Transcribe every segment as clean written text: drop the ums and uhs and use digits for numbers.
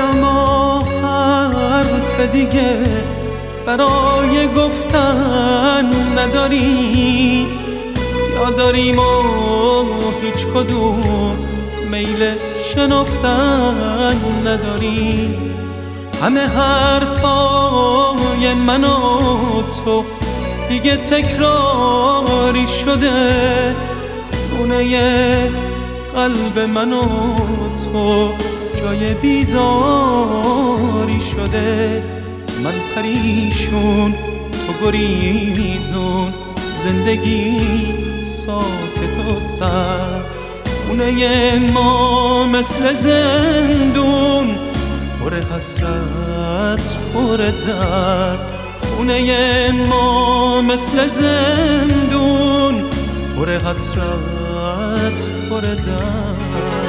اما حرف دیگه برای گفتن نداری، یا داریم و هیچ کدوم میل شنفتن نداری. همه حرفای من و تو دیگه تکراری شده، خونه قلب من و تو جای بیزاری شده. من پریشون تو گریزون، زندگی ساکت و سر. خونه ما مثل زندون، پر حسرت پر درد. خونه ما مثل زندون، پر حسرت پر درد.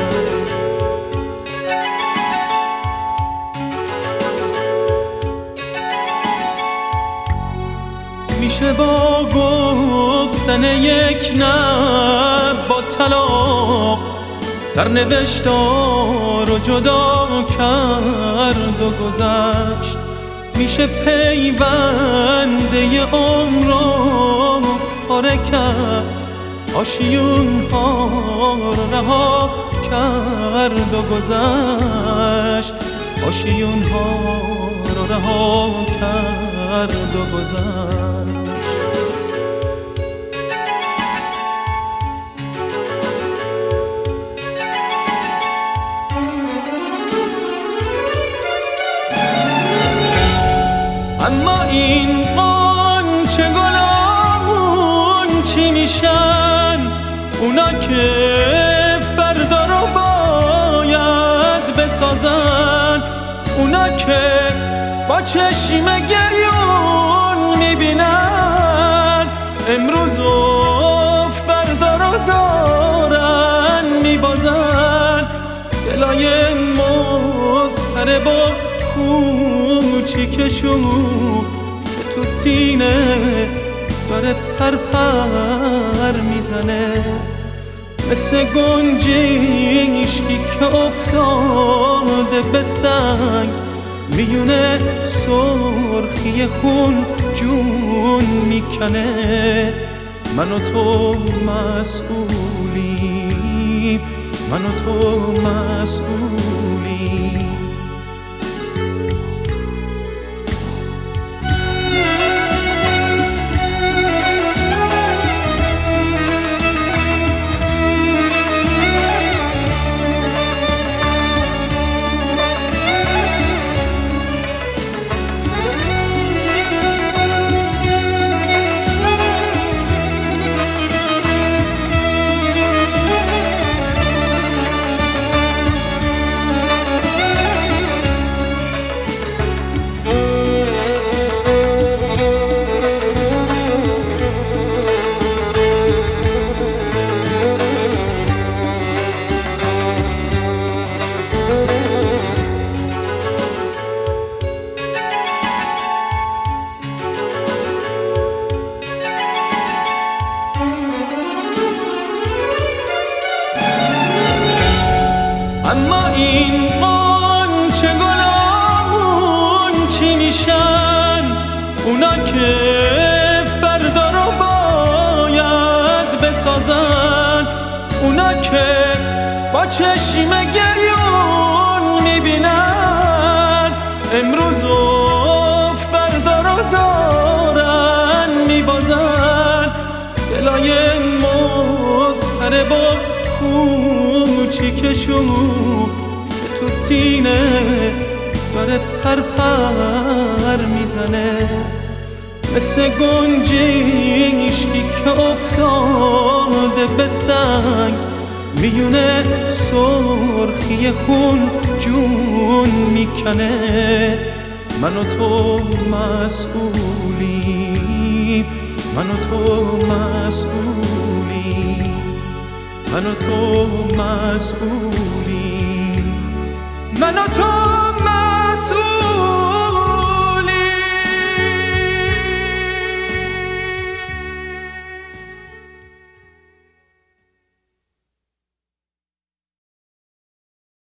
میشه با گفتن یک نه با طلاق سرنوشت‌ها رو جدا کرد و گذشت. میشه پیونده عمر رو پاره کرد، آشیون‌ها رو رها کرد و گذشت. آشیون‌ها رو رها کرد و گذشت. اما این قنچه گلامون چی میشن؟ اونا که فردا رو باید بسازن، اونا که با چشم گریون میبینن امروز و فردا رو دارن میبازن. دلای مضطرب و کوچیکشون که تو سینه داره پر میزنه، مثل گنجشکی که افتاده به سنگ، میونه سرخی خون جون میکنه. من و تو مسئولیم، من و تو مسئولیم. اما این قنچه گلامون چی میشن؟ اونا که فردا رو باید بسازن، اونا که با چشم گریون میبینن امروز و فردا رو دارن میبازن. دلای مضطرب و کوچیکشون که تو سینه داره پر میزنه، مثل گنجشکی که افتاده به سنگ، میونه سرخی خون جون میکنه. من و تو مسئولیم، من و تو مسئولیم، من و تو مسئولیم، من و تو